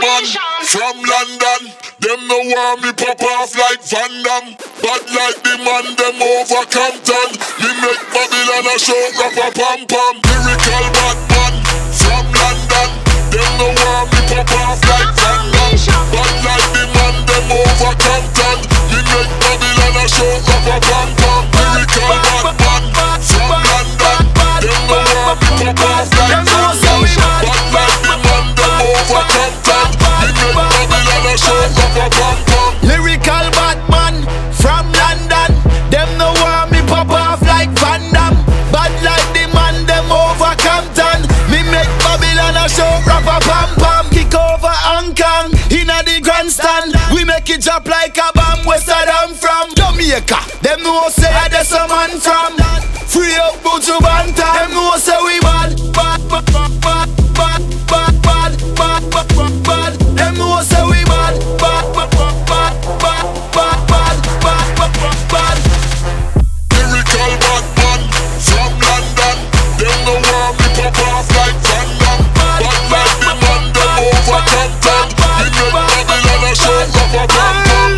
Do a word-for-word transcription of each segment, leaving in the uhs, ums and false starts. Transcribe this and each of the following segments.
man from London. Them no want me pop off like Van Damme. Bad like the man, them over Compton. Me make Babylon a show, rapper pam pam. Lyrical bad man from London. Them no want me pop off like Van Damme. Bad like the man, them over Compton. Me make Babylon a show, rapper pam pam. Lyrical bad man from London. Them no want me pop off like Van Damme. Bad like the man, them over Compton. Me make Babylon a show, rapper pam pam. Lyrical bad man from London. Them no want me pop off like Van Damme. Bad like the man, them over Compton. Me make Babylon a show, rapper pam pam. Kick over Hong Kong, inna the grandstand. We make it drop like a bomb. Where Saddam from? Jamaica. Them know say I there's a man from. Free up Buju Banton. Them know say we bad, bad, bad, bad, bad, bad, bad, bad, bad, bad, bad. Them know say we bad, bad, bad, bad, bad, bad, bad, bad, bad, bad, bad. Lyrical bad man from London. Them no want me pop off like Van Damme. Bad like the man, them over Compton. Me make Babylon a show, rapper pam pam.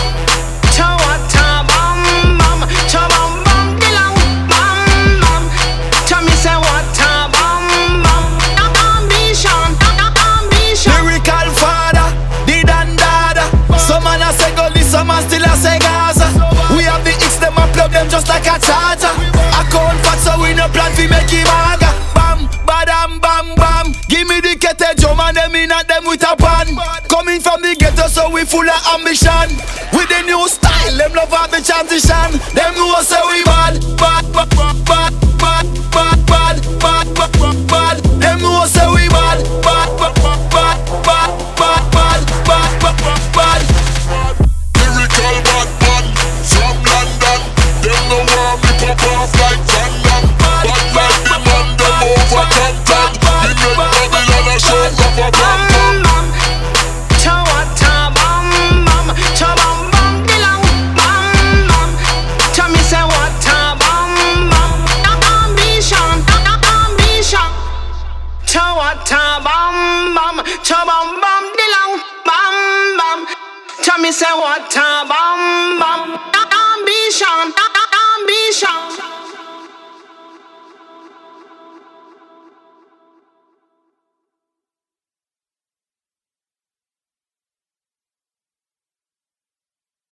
Some man still a say Gaza. We have the X, them a plug them just like a charger. I count fat so we no plan fi make him haga. Bam, badam, bam, bam. Give me the kettle drum and them in at them with a pan. Coming from the ghetto so we full of ambition. With the new style, them love have the transition. Them know say we bad, bad, bad, bad, bad, bad, bad, bad, bad, bad, bad. Them know say we bad, bad, bad, bad, bad, bad, bad, bad, bad, bad, bad. Lyrical bad man from London. Them no want me pop off like Van Damme. Bad like the man, them over Compton. Me make Babylon a show, rapper pam pam. Me say what a bam bam ambition.